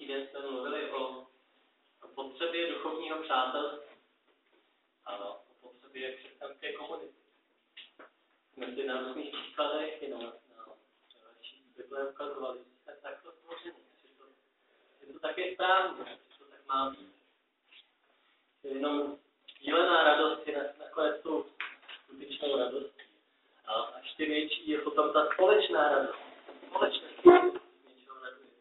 týden jsme mluvili o potřebě duchovního přátelství a o potřebě křesťanské komunity. Jsme si na různých příkladech i na Bible ukazovali, že jsme takto stvořeni, že to tak je správně, že to tak má být. Že jenom sdílená radost je nakonec tou skutečnou radostí. A ještě větší je potom ta společná radost. Společně něčeho raduje.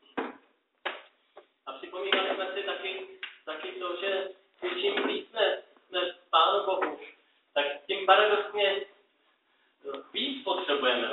A připomínali jsme si taky to, že čím víc jsme Pánu Bohu, tak tím paradoxně víc potřebujeme.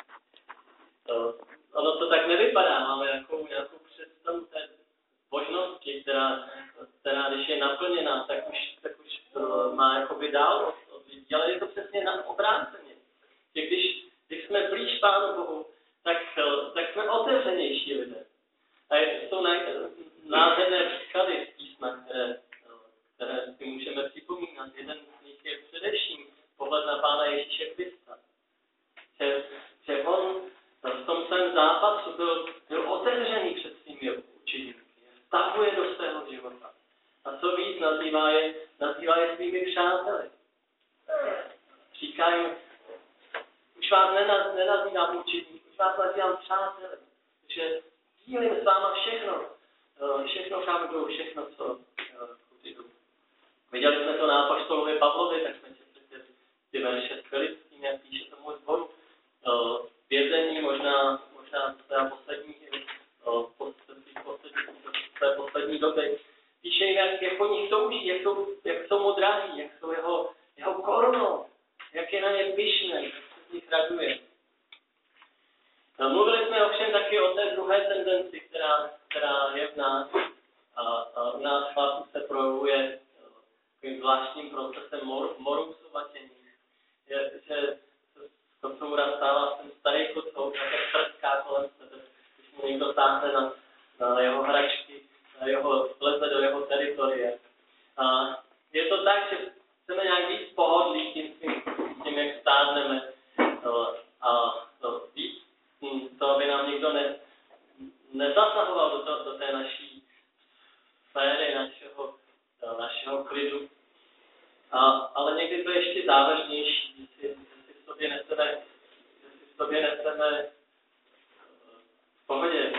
Ono to tak nevypadá, máme nějakou představu té božnosti, která když je naplněná, tak už to má jakoby dál od lidí, ale je to přesně na obráceně. Že když jsme blíž Pánu Bohu, tak jsme otevřenější lidé. A jsou nádherné příklady z písma, které si můžeme připomínat. Jeden z nich je především pohled na Pána Ježíše Krista. Že on v tom svém zápasu byl otevřený před svými učeníky. Vtahuje do svého života. A co víc, nazývá je svými přáteli. Říká jim, už vás nenazývám učeníky, už vás nazývám přáteli. Že dílím s váma všechno kam jdu, všechno, co jdu. Viděli jsme to na apoštolovi Pavlovi, tak jsme četli ty verše s Filipským, jak píše tomu sboru. Vězení, možná své poslední doby. Píše jim, jak po nich touží, jak jsou mu drahí, jak jsou jeho korunou, jak je na ně pyšné, jak se z nich raduje. Mluvili jsme ovšem taky o té druhé tendenci, která je v nás. A u nás chlapů se projevuje takovým zvláštním procesem morůsovatění. Že to soura stává ten starý kocour, také prská kolem sebe, když mu někdo táhne na jeho hračky, vleze do jeho teritoria. A je to tak, že chceme nějak víc pohodlí tím jak stárneme a víc to, aby nám nikdo nezasahoval do té naší sféry, našeho klidu. Ale někdy to je ještě závažnější, že si v sobě neseme v pohodě.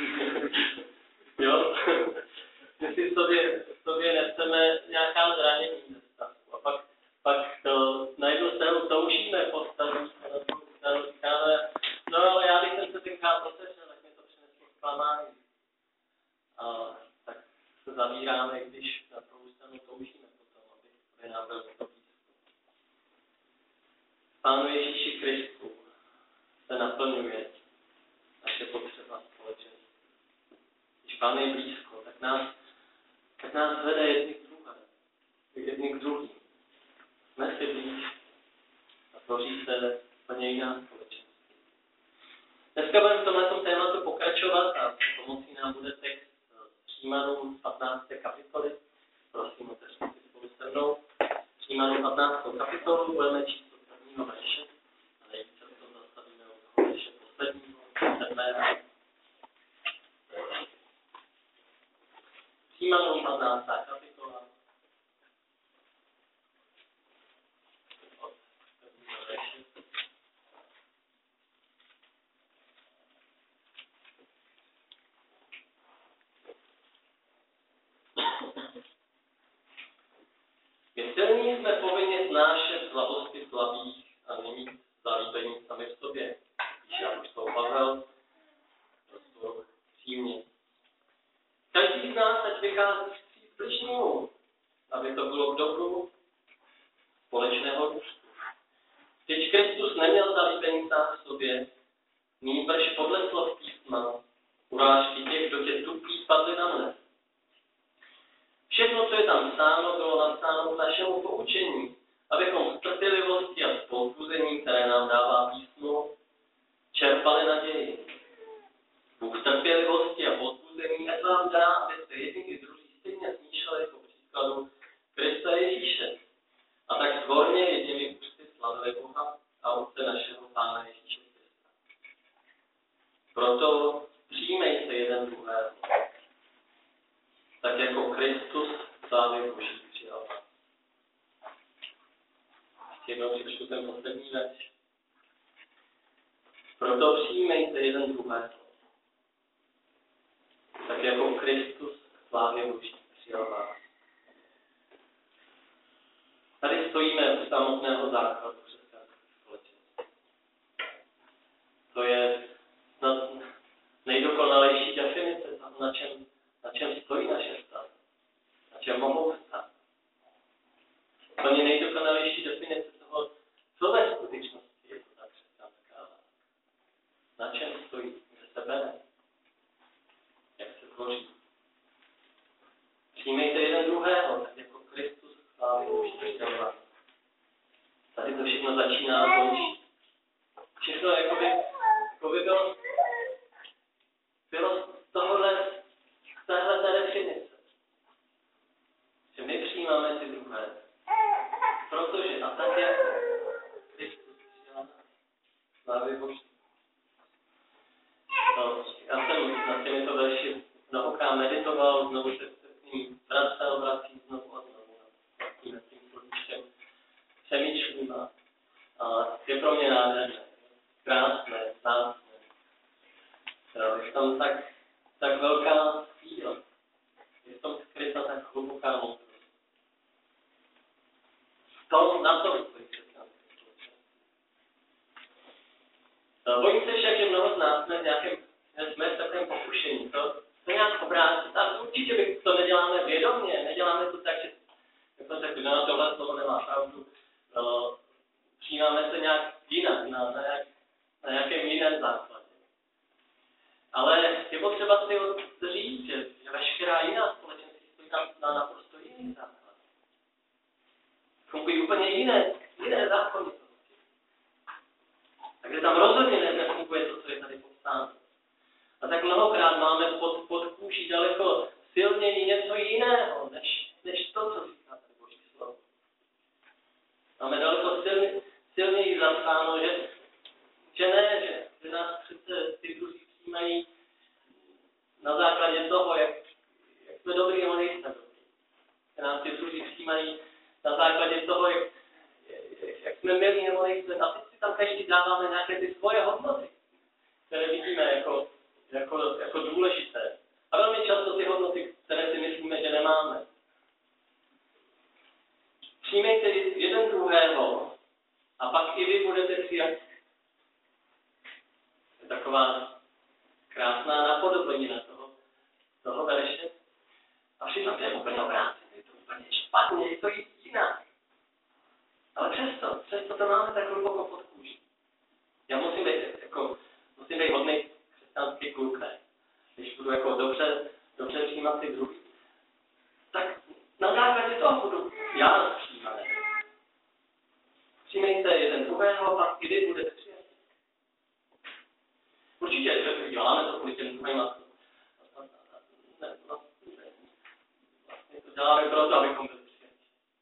Jo? Že si v sobě neseme nějaká zranění ze stavu. A pak na jednu stranu toužíme postavit, a na druhou stranu říkáme, no ale já když jsem se tenkrát otevřel, tak mi to přineslo zklamání. A tak se zavíráme, když na druhou stranu toužíme potom, aby nám byl to blízko. Pánu Ježíši Kristu se naplňuje naše potřeba společenství. Když Pán je blízko, tak nás vede jedni k druhým. Jsme si blíž a tvoří se úplně jiná společenství. Dneska budeme v tomto tématu pokračovat a pomocí nám bude text Římanům 15. kapitoly. Prosím, otevřte si spolu se mnou. Římanům 15. kapitolu budeme číst od prvního verše a nejvíce se to zastavíme od verše posledního, 7. Římanům 15. kapitola. Od prvního verše. My silní jsme povinni znášet slabosti slabých a nemít zalíbení sami v sobě. Píše apoštol Pavel, prostor přímě. Každý z nás ať vychází vstříc bližnímu, aby to bylo k dobru společného růstu. Vždyť Kristus neměl zalíbení sám v sobě, nýbrž podle slov písma, urážky těch, kdo tě tupí, padli na mne. Všechno, co je tam psáno, bylo napsáno k našemu poučení, abychom z trpělivosti a z povzbuzení, které nám dává písmo, čerpali naději. Bůh trpělivosti a povzbuzení ať vám dá, abyste jedni i druhý stejně smýšleli po příkladu Krista Ježíše. A tak zvorně jedněmi ústy slavili Boha a Otce našeho Pána Ježíše Krista. Proto přijmejte jeden druhého přijal vás. Ještě jednou přečtu ten poslední verš. Proto přijmejte jeden druhého. Tak jako Kristus k slávě Boží přijal vás. Tady stojíme u samotného základu křesťanské společnosti. To je snad nejdokonalejší definice toho, na čem stojí naše vztahy. Na čem mohou stát. To je nejdokonalejší definice toho, co ve skutečnosti je to ta křesťanská láska. Na čem stojí, kde se bere, jak se tvoří. Přijmejte jeden druhého, tak jako Kristus slávy Boží přijal vás. Tady to všechno začíná a končí. Všechno jakoby bylo z téhle definice. Že my přijímáme ty druhé. Protože a tak je Kristus přijal nás. Slávy Boží. Já jsem nad těmito verši mnohokrát meditoval, znovu se s ním vracím znovu a znovu nad tím slovíčkem. Přemýšlím a je pro mě nádherné, krásné, vzácné. Je tam tak velká síla. Je v tom skryta tak hluboká moudrost. Na to stojí křesťanské společenství. Bojím se však, že mnoho z nás jsme v takovém pokušení. To nějak obrátit. A určitě bych to neděláme vědomě, neděláme to tak, že jako řekl, že na tohle slovo nemá pravdu. Přijímáme se nějak jinak, na nějakém jiném základě. Ale je potřeba si říct, že veškerá jiná společenství stojí na naprosto jiný základ. Fungují úplně jiné zákonitosti. Takže tam rozhodně nefunguje to, co je tady popsáno. A tak mnohokrát máme pod kůží daleko silněji něco jiného, než to, co říká tady Boží slovo. Máme daleko silněji zapsáno, že nás přece ty druzí přijímají na základě toho, jak jsme dobrý nebo nejsme dobrý. Že nás ty druzí přijímají na základě toho, jak jsme milí nebo nejsme. A teď si tam každý dáváme nějaké ty svoje hodnoty, které vidíme jako důležité. A velmi často ty hodnoty, které si myslíme, že nemáme. Přijmejte jeden druhého a pak i vy budete přijat. Je taková krásná napodobenina toho verše. A všechno to je úplně obrácené, je to úplně špatně, je to jinak. Ale přesto to máme tak hluboko pod kůží. Já musím být hodný křesťanský kluk, ne? Když budu jako dobře přijímat ty druhý, tak na základě toho budu já přijímat. Přijmejte jeden druhého, pak kdy budete přijat. Určitě, že děláme to kvůli těm druhým vlastně to děláme proto, abychom byli přijati.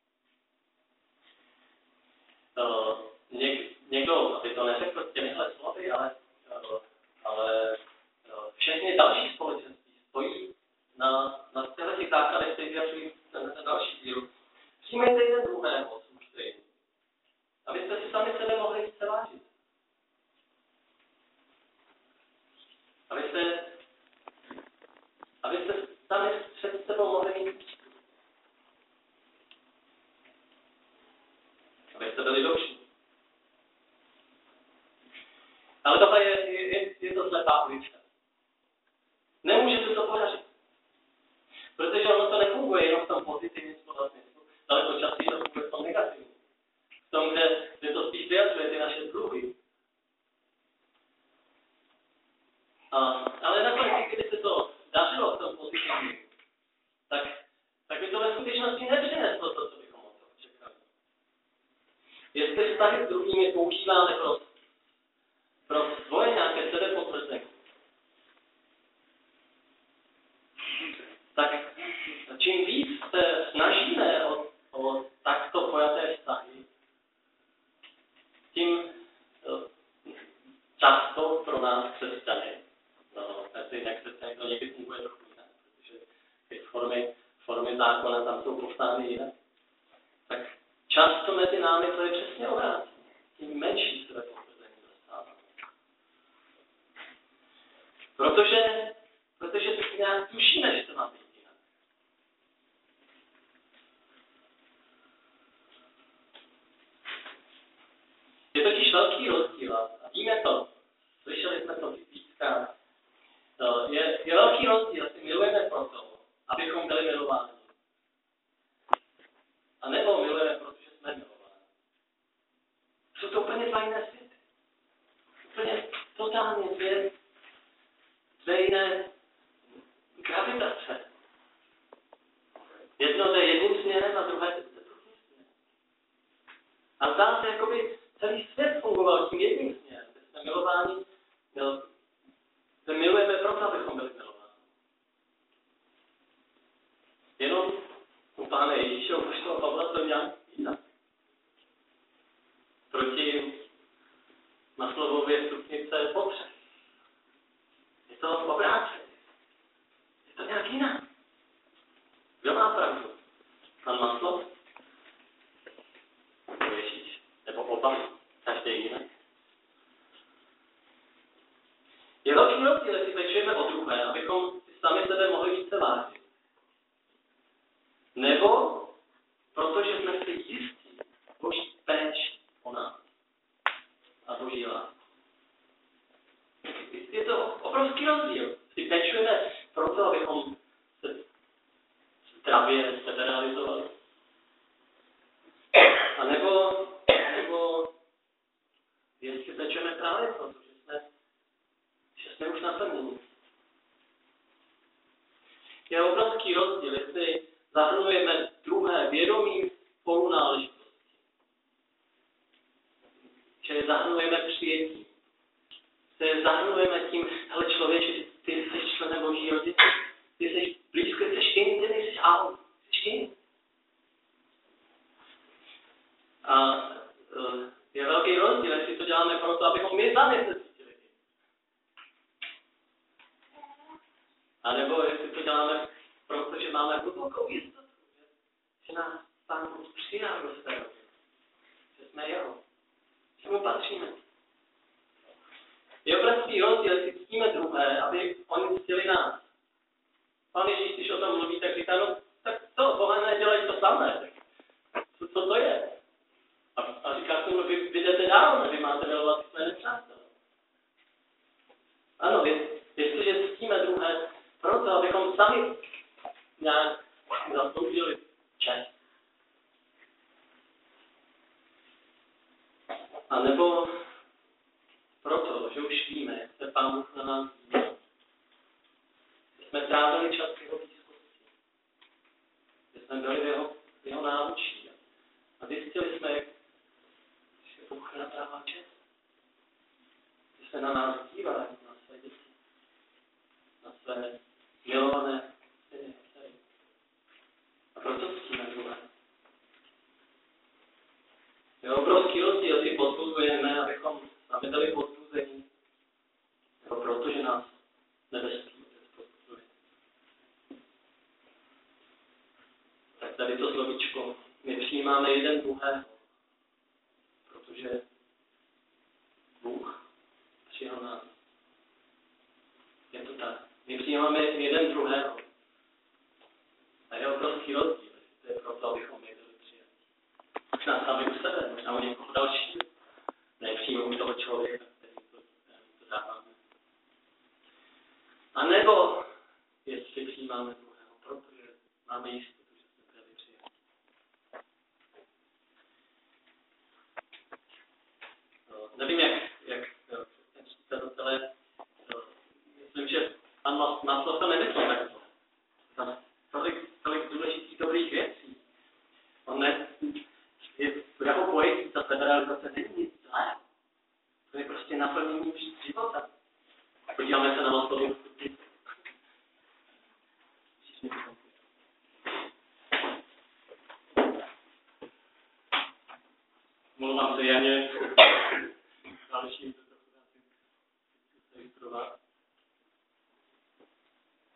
Někdo, aby to neřekl těmihle slovy, ale všechny další společenství stojí na těch základech, které vyjadřují ten další díl. Přijmejte jeden druhého, služte. Abyste si sami sebe mohli více vážit. Abyste sami před sebou mohli mít úctu. Abyste byli dobří. Ale tohle je to slepá ulička. Nemůžete to podařit. Protože ono to nefunguje jenom v tom pozitivním slova smyslu, ale to častěji to funguje v tom negativním. V tom, kde to spíš vyjadřuje ty naše dluhy. Ale nakonec, kdyby se to dařilo v tom pozitivním, tak by to ve skutečnosti nepřineslo to, co bychom od toho čekali. Jestli vztahy s druhými používáme pro svoje nějaké sebepotvrzení, tak čím víc se snažíme o takto pojaté vztahy, tím často pro nás křesťany, nekřesťany to někdy funguje trochu jinak, protože ty formy zákona tam jsou popsány jinak, tak často mezi námi to je přesně obráceně. Tím menší své potvrzení dostáváme. Protože tak nějak tušíme, že to má být jinak. Je totiž velký rozdíl a víme to, slyšeli jsme to víckrát. Je velký rozdíl, jestli milujeme proto, abychom byli milováni. A nebo milujeme, protože jsme milováni. Jsou to úplně dva jiné světy. Úplně totálně dvě jiné gravitace. Jedno jde jedním směrem a druhé jde druhým směrem. A zdá se, jakoby celý svět fungoval tím jedním směrem. Když jsme milováni, milujeme proto, abychom byli milováni. Jenom u Pána Ježíše, u poštola Pavla to nějak jinak. Proti Maslowově stupnice potřeb. Je to obráceně. Je to nějak jinak. Kdo má pravdu? Pan Maslow? Nebo Ježíš? Nebo oba? Každý jinak? Je velký rozdíl, jestli pečujeme o druhé, abychom si sami sebe mohli více vážit. Nebo protože jsme si jistí Boží péč o nás a Boží lásku. Je to obrovský rozdíl. Si pečujeme proto, abychom se zdravě sebe realizovali. A nebo jestli pečujeme právě proto, že jsme už naplněni. Je obrovský rozdíl, jestli zahrnujeme druhé vědomím spolunáležitosti. Že zahrnujeme přijetí. Že zahrnujeme tím, hele člověče, ty jsi členem Boží rodiny. Ty jsi blízko, ty jsi jiný, ty nejsi ahoj. Jsi jiný. A je velký rozdíl, jestli to děláme proto, abychom my sami se cítili. A nebo jestli to děláme protože máme hlubokou jistotu, že nás Pán Bůh přijal do své rodiny. Že jsme jeho. Že mu patříme. Je obrovský rozdíl, jestli ctíme druhé, aby oni ctili nás. Pán Ježíš, když o tom mluví, tak říká, no tak to, bohané dělají to samé. Co to je? A říká tomu, vy jdete dál, vy máte milovat své nepřátelé. Ano, jestliže ctíme druhé, proto, abychom sami nějak zasloužili čest. A nebo proto, že už víme, jak se Pán Bůh na nás díval. Že jsme trávili čas v jeho blízkosti. Že jsme byli v jeho náručí. A zjistili jsme, že Bůh natrává čest. Že se na nás dívá, na své děti. Na své milované syny. A proto ctíme druhé. Je obrovský rozdíl, jestli pozbuzujeme, abychom sami byli pozbuzení, nebo protože nás nebeský pozbuzuje. Tak tady to slovíčko, my přijímáme jeden druhého, protože Bůh přijal nás. Je to tak. My přijímáme jeden druhého. A je obrovský rozdíl, to je proto, abychom my byli přijati. Možná sami u sebe, možná u někoho dalšího. Nepřijmou toho člověka, který to dáváme. A nebo jestli přijímáme druhého, protože máme jistotu, že jsme byli přijati. Nevím, jak představitelé, myslím, že pan Maslow to nemyslel takto. Tam tolik důležitých dobrých věcí. On jeho pojetí, ta seberealizace není nic zlé. To je prostě naplnění života. Podíváme se na Maslowovou stupnici. Mluvám se Janě. Další to trochu se ilustrovat.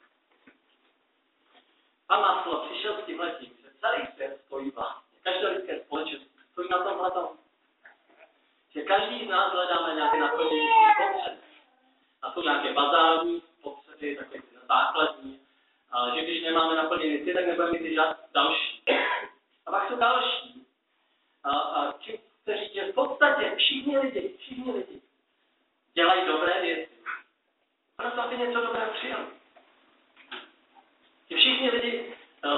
Pan Maslow přišel s tímhletím, že celý svět stojí vlastně. Každé lidské každý z nás hledáme nějaké naplnění potřeb. A jsou nějaké bazální potřeby, takové základní, ale že když nemáme naplnění ty, tak nebudeme mít další. A pak jsou další. A tím chci říct, že v podstatě všichni lidi dělají dobré věci. Proto aby něco dobrého přijali. Že všichni lidi,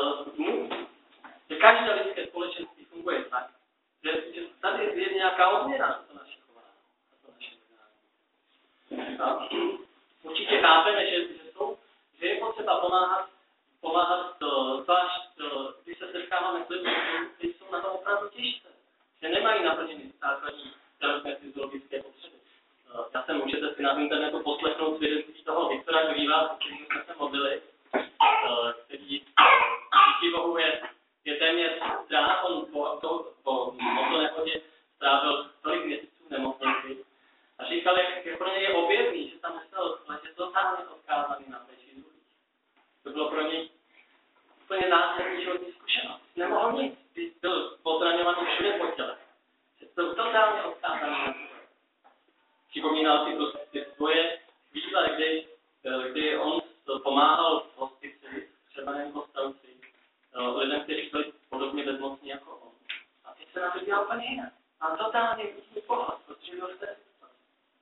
že každé lidské společenství funguje tak, že tady je nějaká odměna za to naše chování, za to naše jednání. Určitě chápeme, že je potřeba pomáhat zvlášť, když se setkáváme s lidmi, kteří jsou na tom opravdu těžce, že nemají naplněny základní tělesné fyziologické potřeby. Můžete si na internetu poslechnout svědectví toho Viktora Griewa, s kterým jsme se modlili, který díky Bohu je téměř zdrav, on po motonehodě strávil tolik měsíců nemocnici a říkal, jak pro něj je objeví, že tam musel ležet totálně odkázaný na péči druhých. To bylo pro něj úplně následní životní zkušenost. Nemohl nic, byl pozraňovaný všude po těle. Byl totálně odkázaný na druhé. Připomínal si ty svoje chvíle, kdy on pomáhal v hospici, třeba nebo stavci, lidem, kteří byli podobně bezmocní jako on. A teď se na to dělal úplně jinak. A totálně jiný pohled, protože byl v té situaci.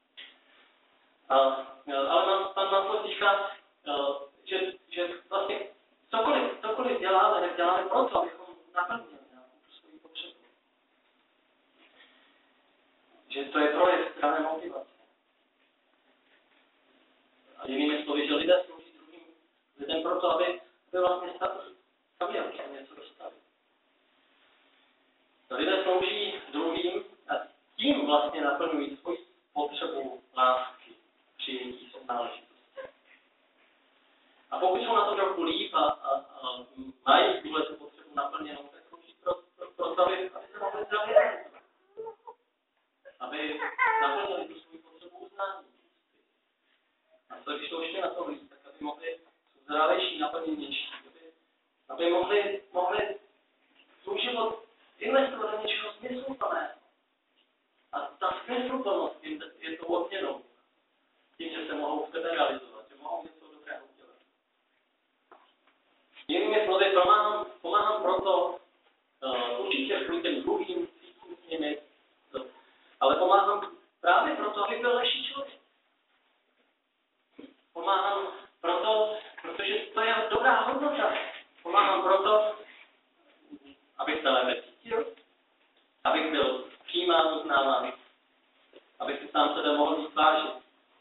Ale pan Maslow říká, že vlastně cokoliv děláme, tak děláme proto, abychom naplnili nějakou svou potřebu. Že to je projev zdravé motivace. A jinými slovy, že lidé slouží druhým lidem proto, aby vlastně stavěli a něco dostali. Lidé slouží druhým a tím vlastně naplňují svoji potřebu lásky, přijetí, sounáležitosti. A pokud jsou na to trochu líp a mají tuhle potřebu naplněnou, tak slouží proto, aby se mohli zdravě realizovat. Aby naplnili tu svou potřebu uznání. A to, když to ještě na to líp, tak aby mohli zdravější, naplněnější, aby mohli svůj život investovat do něčeho smysluplného. A ta smysluplnost je tou odměnou. Tím, že se mohou v sebe realizovat, že mohou něco dobrého dělat. Jinými slovy, pomáhám proto určitě těm druhým, cítím s nimi, ale pomáhám právě proto, abych byl lepší člověk. Pomáhám proto, protože to je dobrá hodnota. Pomáhám proto, abych se lépe cítil, abych byl přijímán, uznáván, abych si sám sebe mohl víc vážit,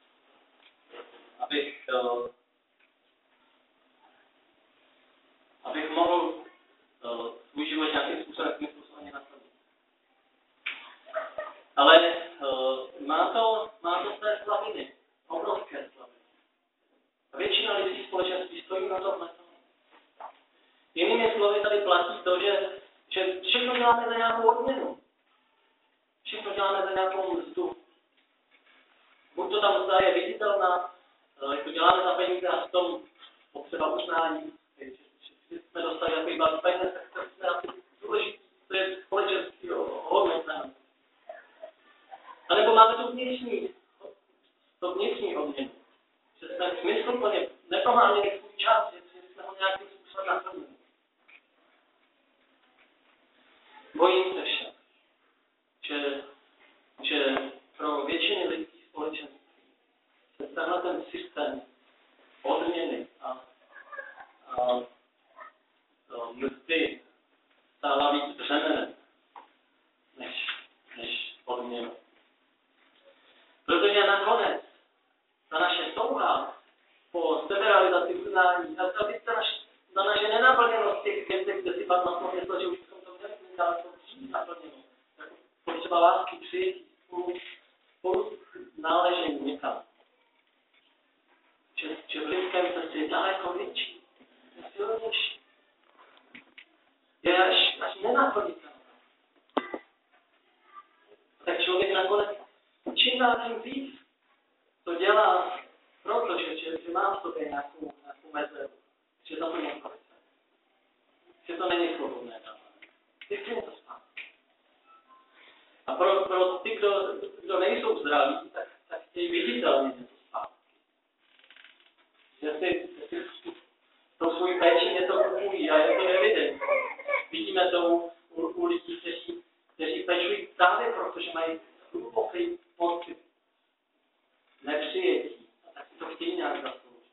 abych mohl svůj život nějakým způsobem smysluplně naplnit. Ale má to své slabiny, obrovské slabiny. A většina lidí společenství stojí na tomhle. Jinými slovy tady platí to, že všechno děláme za nějakou odměnu. Všechno děláme za nějakou mzdu. Buď to ta mzda je viditelná, jak to děláme za peníze a v tom potřeba uznání. Když jsme dostali takový balík peněz, tak to jsme asi důležitý, to je společenství hodnotné. A nebo máme tu vnitřní odměnu. Že jsme smysluplně neproháněli svůj čas, že jsme ho nějakým způsobem naplnili. Bojím se však, že pro většiny lidských společenství se tenhle ten systém odměny a mzdy stává víc břemenem než odměnou. Protože nakonec ta naše touha po seberealizaci uznání, ta naše nenaplněnost těch věcí, kde si pan Maslow myslel, že už bychom to měli mít, ale to přijít naplněno. Jako potřeba lásky, přijetí, spolu náležení někam. Že v lidském srdci je daleko větší, je silnější. Je až nenaplnitelné. Tak člověk nakonec čím dál tím víc to dělá, protože má v sobě nějakou mezeru, že to není konce. Že to není svobodné dávání. Ty chci to spát. A pro ty, kdo kdo nejsou zdraví, tak chtějí viditelně něco zpátky. Že si tou svojí péči něco kupují a je to evidentní. Vidíme to u lidí, kteří pečují právě proto, že mají hluboký pocit nepřijetí a tak si to chtějí nějak zasloužit.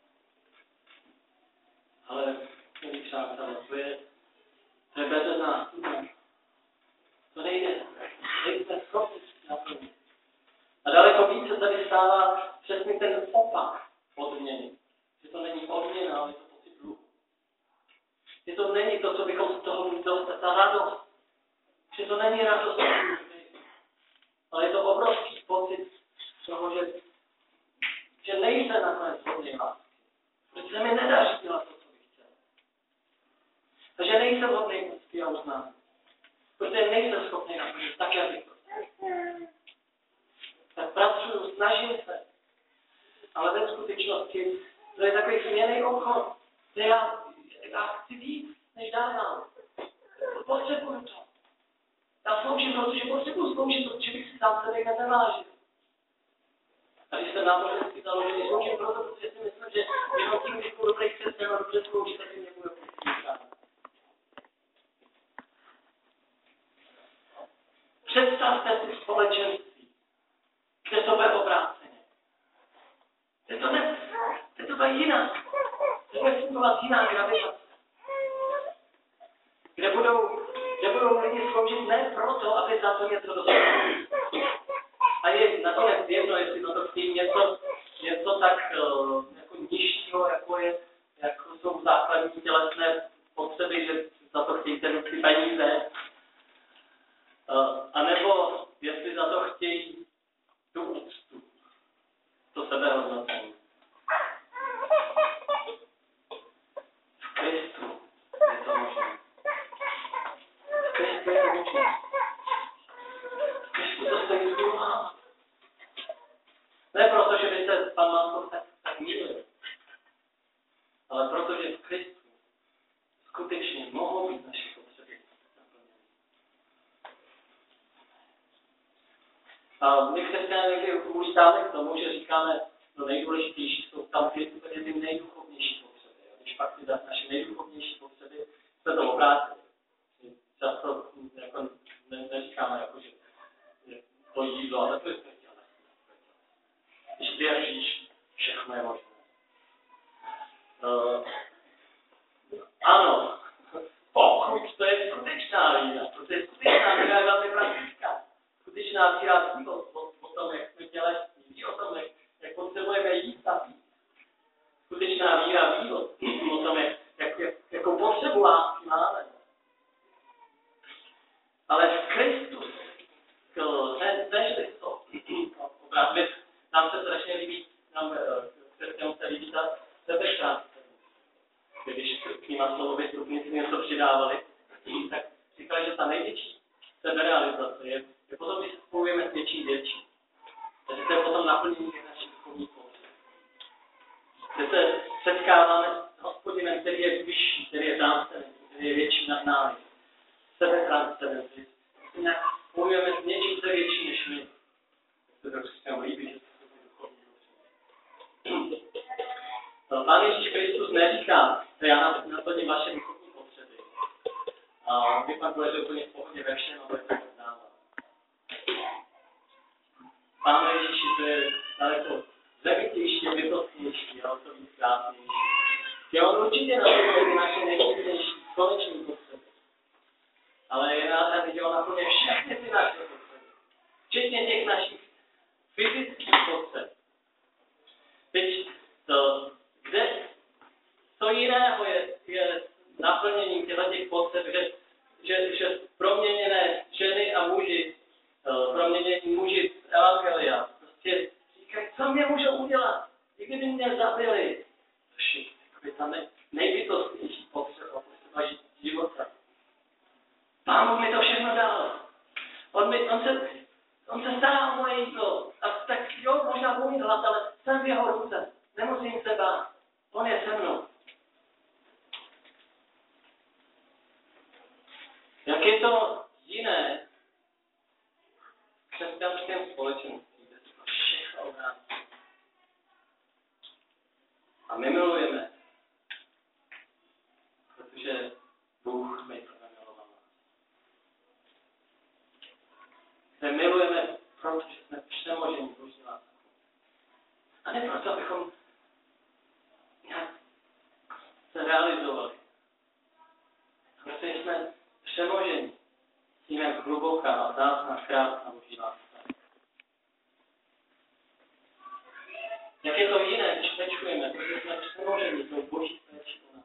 Ale, milí přátelé, to je bez nás. To nejde. Nejsme schopni naplnit. A daleko více tady stává přesně ten opak odměny. Že to není odměna, ale je to pocit dluhu. Že to není to, co bychom z toho měli dostat, ta radost. Že to není radost, ale je to obrovský pocit toho, že nejsem nakonec hodný lásky. Protože se mi nedaří dělat to, co bych chtěl. A že nejsem hodný lásky a uznání. Protože nejsem schopný naplnit tak, jak bych to chtěl. Tak pracuju, snažím se. Ale ve skutečnosti to je takový směnný obchod. Já chci víc, než dávám. Potřebuju to. Já sloužím, protože potřebuji sloužit, protože bych si sám sebe nezavážil. A když jsem náboženský založený, sloužím proto, protože si myslím, že jenom tím, když budu dobrý křesťan a dobře sloužit, tak si nebudu potřebovat. Představte si společenství, kde to bude obráceně. Kde to bude jiná. Kde bude fungovat jiná gravitace. Kde budou lidi sloužit ne proto, aby za to něco dostali. A je nakonec jedno, jestli to chtějí něco tak jako nižšího, jako jsou základní tělesné potřeby, že za to chtějí ty peníze. A nebo jestli za to chtějí tu úctu, to sebehodnocení. V Kristu je to možné. V Kristu je to možné. V Kristu to stojí zbývá. Ne proto, že by se pan Máskov tak milil, ale protože v Kristu skutečně mohou být naše potřeby naplněny. A my křesťané někdy ulítáme k tomu, že říkáme, no nejdůležitější jsou tam ty nejduchovnější potřeby. Když pak ty naše nejduchovnější potřeby se to obrátí. Často jako neříkáme, jako, že to jídlo, ale to je tělesné. Když věříš, všechno je možné. Ano, pokud to je skutečná víra, protože skutečná víra je velmi praktická. Skutečná víra ví o tom, jak jsme tělesní, ví o tom, jak potřebujeme jíst a pít. Skutečná víra ví o tom, jakou potřebu lásky máme. Ale v Kristu, než to obrátit, nám se strašně líbí, křesťanům se líbí ta sebestrátka. Když k nima slovověstupníci něco přidávali, tak říkali, že ta největší seberealizace je potom, když se spojujeme s větší. Takže to je potom naplnění našich duchovních potřeb. Že se setkáváme s Hospodinem, který je vyšší, který je transcendentní, který je větší nad námi. Sebetranscendentní. Nějak spojujeme s něčím, co je větší než my. To je křesťanům líbí, že to jsou duchovní potřeby. Pán Ježíš Kristus neříká, že já naplním vaše duchovní potřeby. A vy pak budete úplně v pohodě ve všem a budete poznávat. Pán Ježíš, to je daleko zevitější, bytostnější a o to víc krásnější. Že on určitě naplňuje naše nejvýznejší koneční potřeby. Ale je nádherný, že on naplňuje všechny ty naše potřeby. Včetně těch našich fyzických potřeb. Teď co jiného je naplněním těch potřeb, že proměněné ženy a muži, proměnění muži z evangelia, prostě říkají, co mě můžou udělat, i kdyby mě zabili. To je ta nejbytostnější potřeba života. Pán mi to všechno dal. On se stará o moje jídlo. A tak jo, možná budu mít hlad, ale jsem v jeho ruce. Nemusím se bát. On je se mnou. Jak je to jiné v křesťanském společenství, kde se to všechno obrátí. A my milujeme, protože Bůh nejprve miloval nás. My milujeme, protože jsme přemoženi Boží láskou. A ne proto, abychom nějak se realizovali. Protože jsme přemoženi tím, jak hluboká a vzácná krásná Boží láska. Jak je to jiné, když nečujeme, protože jsme přemoženi tou Boží péči o nás.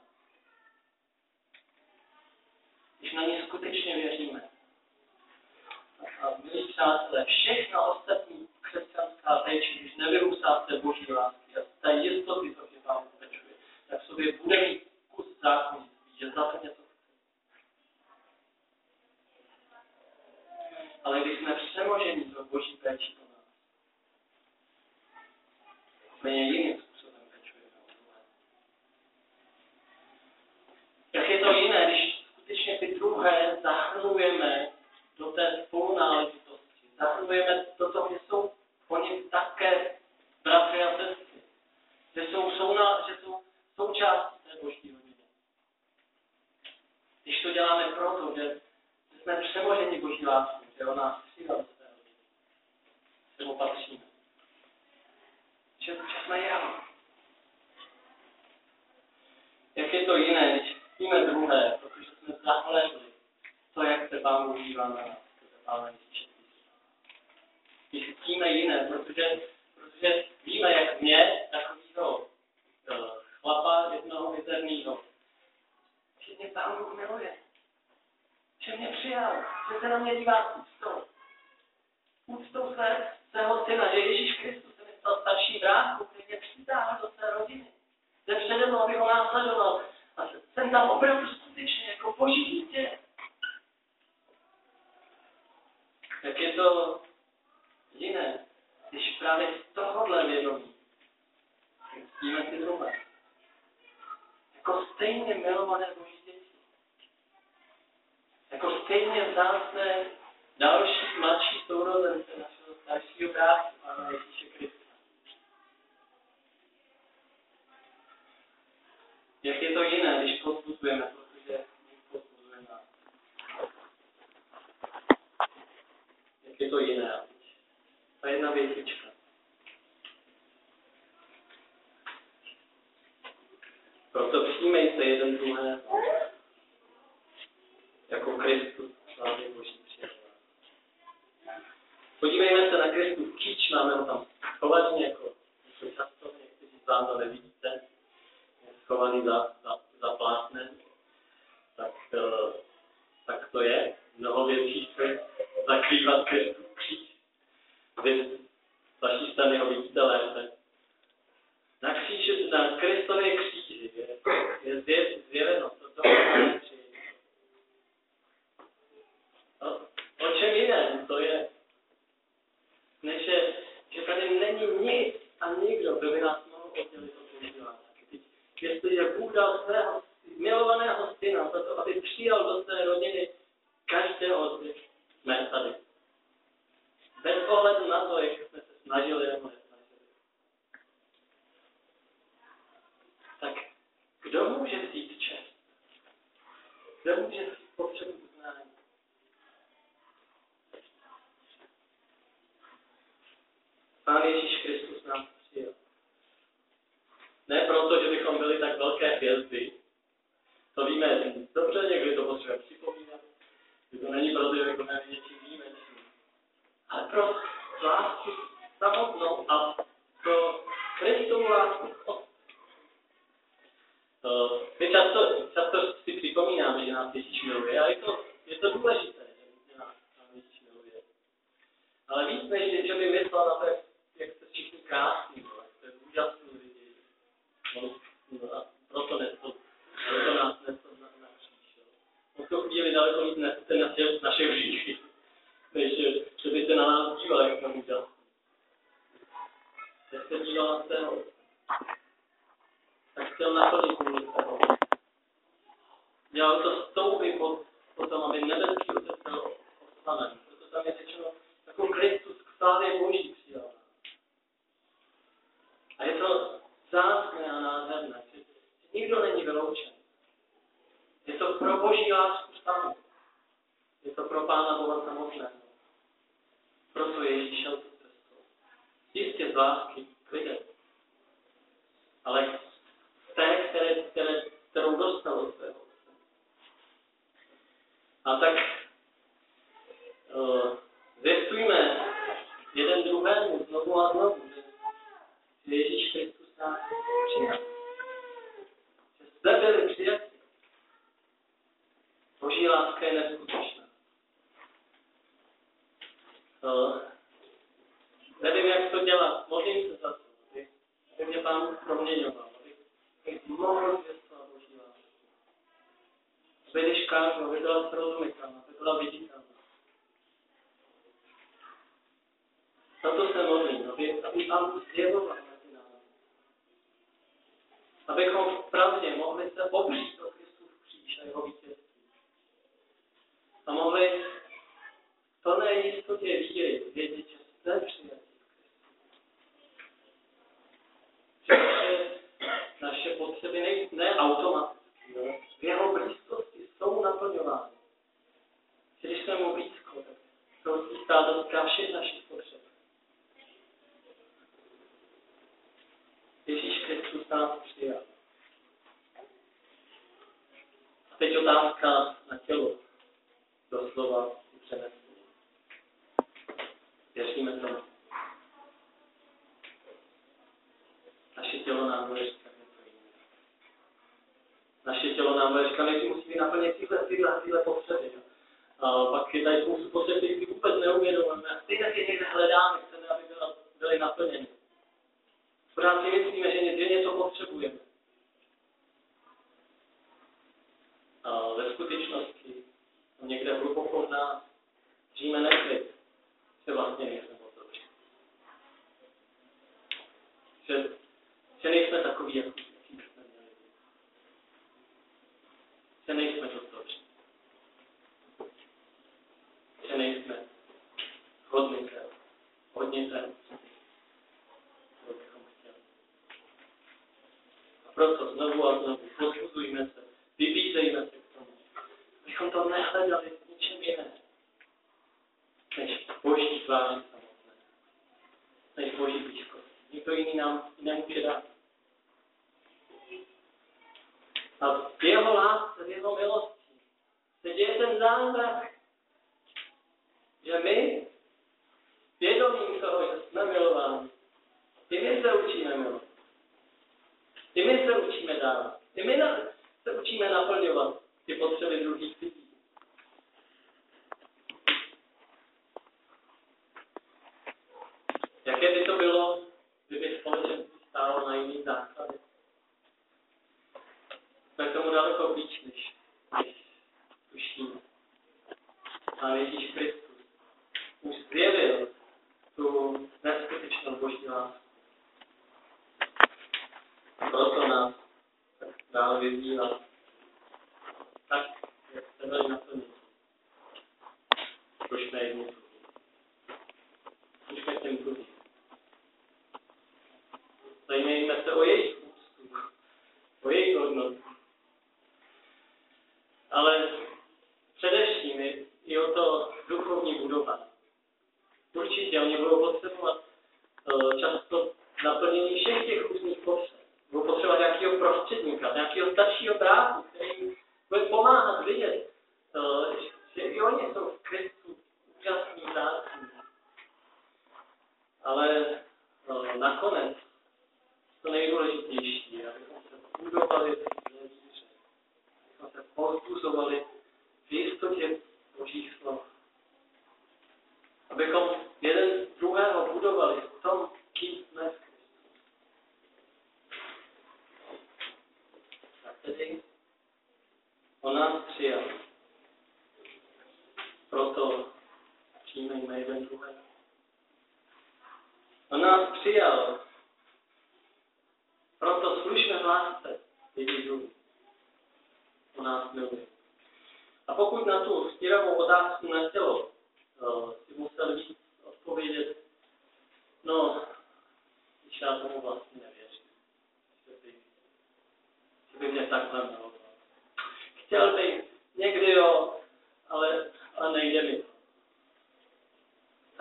Když na ně skutečně věříme. A milí přátelé, všechna ostatní křesťanská péče, když nevyrůstá z té Boží lásky a z té jistoty, co že vám pečuje, tak v sobě bude mít kus zákonnictví, že za to něco chce. Ale když jsme přemoženi tou Boží péči o nás, úplně jiným způsobem pečujeme o druhé. Jak je to jiné, když skutečně ty druhé zahrnujeme do té spolunáležitosti. Zahrnujeme do toho, že jsou oni také bratři a sestry. Že jsou součástí té Boží rodiny. Když to děláme proto, že jsme přemoženi Boží láskou, že on nás přijal do té rodiny. Že mu patříme. Že jsme jeho. Jak je to jiné, když ctíme druhé, protože jsme zahlédli to, jak se Pán Bůh dívá na nás, to se Pána Ježíše Krista. Když ctíme jiné, protože víme, jak mě, takovýho chlapa jednoho mizernýho, že mě Pán Bůh miluje. Že mě přijal, že se na mě dívá úctou. Úctou svého syna, že Ježíš Kristus se mi stal starší bráchu, který mě přitáhl do své rodiny. Že přede mnou, abych ho následoval. A jsem tam opravdu skutečně jako Boží dítě. Jak je to jiné, když právě z tohohle vědomí ctíme ty druhé. Jako stejně milované Boží děti. Jako stejně vzácné další mladší sourozence našeho staršího bráchu, Pána Ježíše Krista. Jak je to jiné, když povzbuzujeme, protože Bůh povzbuzuje nás. Jak je to jiné. A jedna větička. Proto přijmejte jeden druhého jako Kristus, slávy Boží přijal. Podívejme se na Kristův kýč, máme ho tam schovaný, jako často někteří z vás to nevidíte, je schovaný za plátnem. Tak to je. Mnoho věcí chce zakrývat Kristův kříž. Vy z vaší strany ho vidíte lépe. Na Kristově kříži je zjeveno to máme přijetí. O čem jiném to je? Než že tady není nic a nikdo, kdo by nás mohl oddělit od Boží lásky. Jestliže Bůh dal svého milovaného syna za to, aby přijal do své rodiny každého z nich, jsme tady. Bez ohledu na to, jak jsme se snažili nebo nesnažili. Tak kdo může vzít čest? Kdo může vzít potřebu uznání? Pán Ježíš Kristus nám přijel. Ne proto, že bychom byli tak velké hvězdy. To víme dobře, někdy to potřebujeme připomínat. To není proto, že bychom měli něčím výjimečným. Ale pro lásku samotnou a pro Kristovu lásku. My často si připomínáme, že nás Ježíš miluje, a je to důležité, že nás Ježíš miluje. Ale víc než, že by myslel na to, jak jste všichni krásní, jak jste úžasní lidi. Proto nás nesl na kříž. On to chvíli daleko víc nesete naše hříchy, než že by se na nás díval, jak jsme úžasní. Jak se díval na svého, tak chtěl naplnit svého. Dělal to s touhy potom, aby nebeský otec byl oslaven. Proto tam je řečeno, takovou Kristus slávě Boží přijal nás. A je to vzácné a nádherné, že nikdo není vyloučen. Je to pro Boží lásku samou. Je to pro Pána Boha samotného. Proto Ježíš šel tu cestou. Jistě z lásky k lidem. Ale té, kterou dostal od svého Otce. A tak zvěstujme jeden druhému znovu a znovu, že Ježíš Kristus nás přijal. Že zde byli přijati. Boží láska je neskutečná. Nevím, jak to dělat. Modlím se za to, aby mě Pán proměňoval, abych mohl zvěstovat Boží lásku. Aby když kážu, aby byla srozumitelná, aby byla viditelná. Za to se modlím, aby Pán zjevoval mezi námi. Abychom v pravdě mohli se opřít o Kristův kříž a jeho vítězství. A mohli v plné jistotě víry vědět, že jsme přijatí v Kristu. Že naše potřeby ne automaticky, ale v jeho blízkosti jsou naplňovány. Že když jsme mu blízko, tak to dotýká všech našich potřeb. Ježíš Kristus nás přijal. A teď otázka na tělo. Doslova přenesli. Věříme tomu. Naše tělo nám bude říkat něco jiného. Naše tělo nám bude říkat, že musíme naplnit tyhle potřeby. A pak je tady spoustu potřeb, které si vůbec neuvědomujeme. A stejně si někde hledáme, chceme, aby byly naplněny. Pořád si myslíme, že něco potřebujeme. A ve skutečnosti někde hluboko v nás žijeme neklid, že vlastně nejsme moc dobří. Že nejsme takový, jaký jsme měli být. Že nejsme dost dobří. Že nejsme hodní ten, co bychom chtěli. A proto znovu a znovu pozbuzujme se, vybízejme se k tomu, abychom to nehledali v ničem jiném, než Boží tváři samotné, než Boží blízkosti. Nikdo jiný nám nemůže dát. A v jeho lásce, v jeho milosti se děje ten zázrak, že my, vědomím toho, že jsme milováni, i my se učíme milovat. I my se učíme dávat. I my se učíme naplňovat ty potřeby druhých lidí. Jaké by to bylo, kdyby společenství stálo na jiný základě? Jsme k tomu daleko blíž, než tušíme. A Ježíš Kristus už zjevil tu neskutečnou Boží lásku. Proto nás dále vyzývá. Tak, jak jste byli naplněni. Prošme jednu druhou. Prošme těm druhým. Zajímejme se o jejich úctu, o jejich hodnotu. Ale především i o to duchovní budování. Určitě oni budou potřebovat často naplnění všech těch různých potřeb. Budou potřebovat nějakého prostředníka, nějakého staršího bráchu, který jim bude pomáhat vidět, že i oni jsou v Kristu úžasní vzácní. Ale nakonec to nejdůležitější je, abychom se budovali v víře, abychom se povzbuzovali v jistotě Božích slov. Abychom jeden druhého budovali v tom, kým jsme v Kristu. Tak tedy on nás přijal. Proto přijmejme jeden druhého. On nás přijal. Proto služme v lásce jedni druhým. On nás miluje. A pokud na tu stíravou otázku na tělo si musel víc odpovědět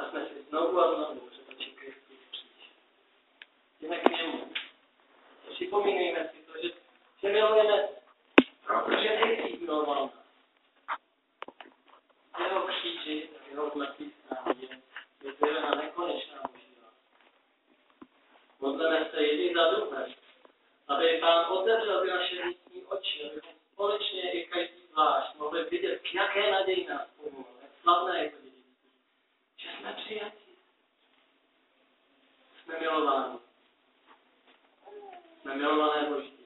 A jsme si znovu a znovu přetočili Kristus kříž. Jdeme k němu. Připomínejme si to, že milujeme, protože nejdřív miloval nás. Jeho kříži, jeho mrtvý stání je zjevena nekonečná boží láska. Modleme se jedni za druhé, aby Pán otevřel naše vnitřní oči, abychom společně i každý zvlášť mohli vidět, k jaké naději nás pomůže, jak slavné je to dědictví, že jsme přijatí, jsme milováni, jsme milované Boží.